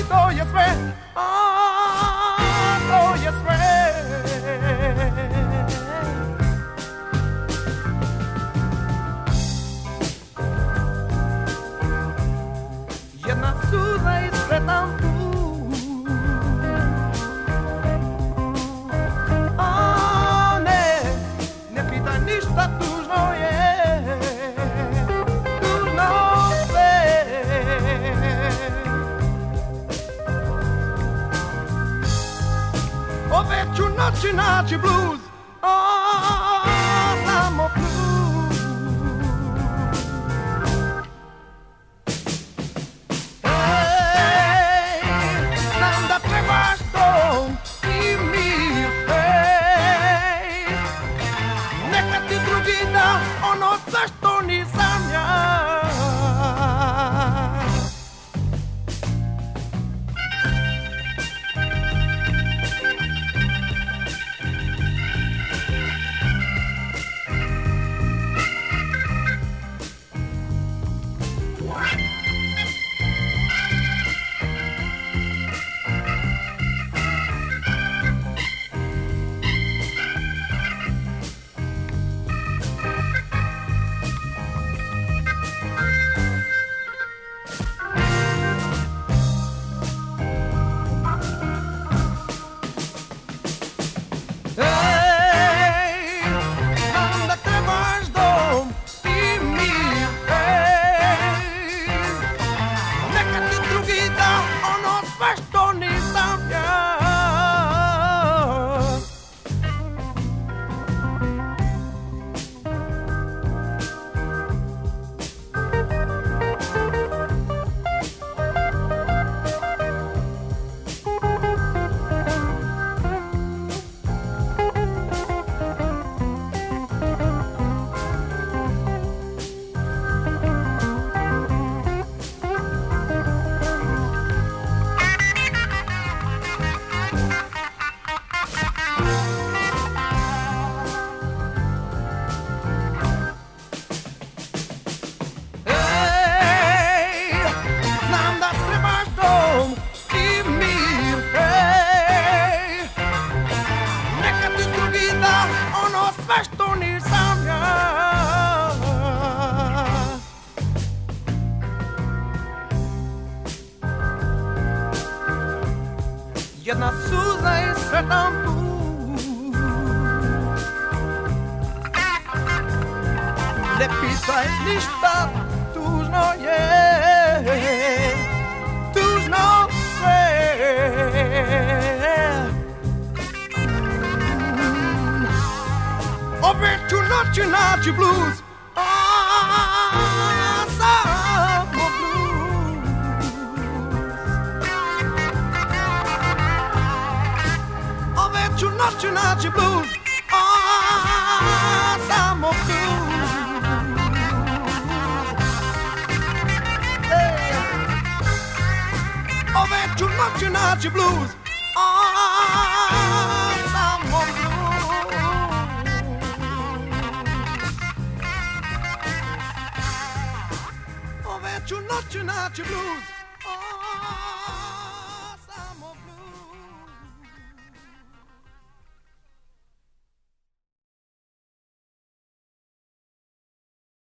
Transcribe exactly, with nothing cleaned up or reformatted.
to je sve, a to je sve. Jedna suza i sretan put, a ne, ne pitaj ništa, tužno je, tužno sve. Ove ću noći naći blues, a samo blues. Ono sve što nisam ja. Sve što nisam ja. Jedna suza i sretan put, ne pitaj ništa, tužno je, tužno sve. Opet ću noći naći blues, a samo blues. Opet ću noći naći blues, a samo blues. Hey. Opet ću noći naći blues, a samo blues. Ću noći naći blues.